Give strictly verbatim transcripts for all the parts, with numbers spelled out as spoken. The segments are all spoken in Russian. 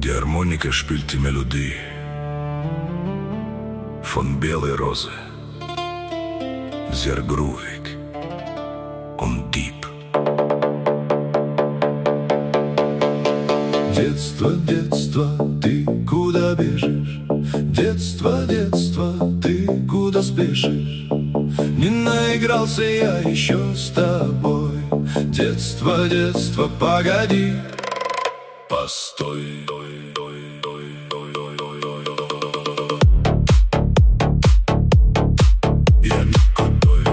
Die Harmonika spielt die Melodie von белой розы. Sehr groovig und deep. Детство, детство, ты куда бежишь? Детство, детство, ты куда спешишь? Не наигрался я еще с тобой. Детство, детство, погоди, постой. Я не крутой.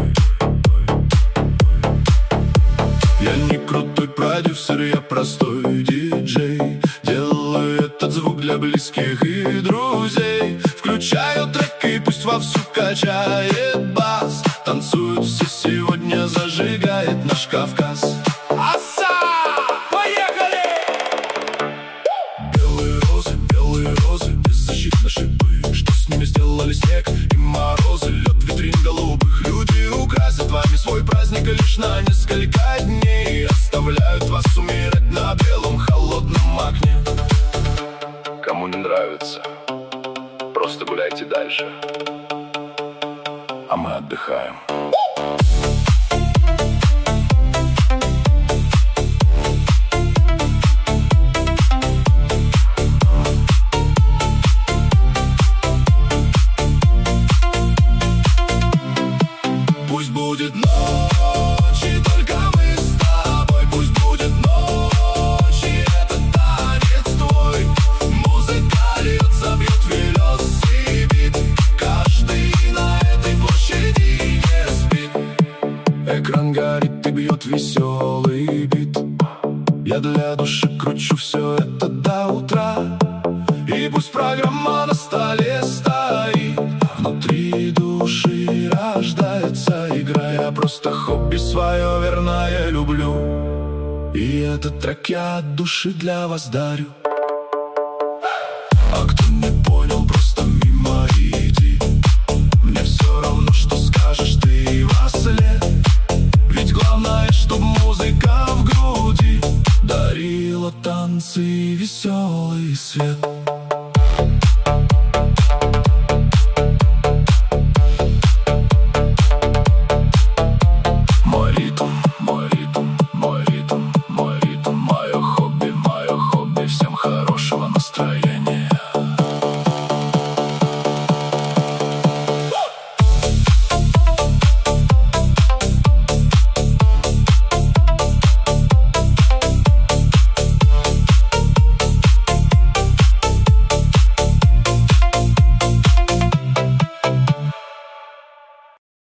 Я не крутой продюсер, я простой диджей. Делаю этот звук для близких и друзей. Включаю трек и пусть вовсю качает бас. Танцуют все сегодня, зажигает наш Кавказ. Аса! Поехали! Белые розы, белые розы, беззащитно шипы. Что с ними сделали снег и морозы? Лед витрин голубых. Люди украсят вами свой праздник лишь на несколько дней. Оставляют вас умирать на белом холодном окне. Кому не нравится, просто гуляйте дальше, а мы отдыхаем. Пусть будет ночь, и только мы с тобой. Пусть будет ночь, и это танец твой. Музыка льется, бьет велосипед. Каждый на этой площади не спит. Экран горит и бьет веселый бит. Я для души кручу все это до утра. И пусть программа на столе стоит, внутри души рождается игра. Я просто хобби свое верное люблю. И этот трек я от души для вас дарю. А кто не понял, просто мимо иди. Мне все равно, что скажешь ты во след. Ведь главное, чтоб музыка в груди дарила танцы и веселый свет. Мой ритм, мой ритм, мой ритм, мой ритм, мое хобби, мое хобби. Всем хорошего настроения.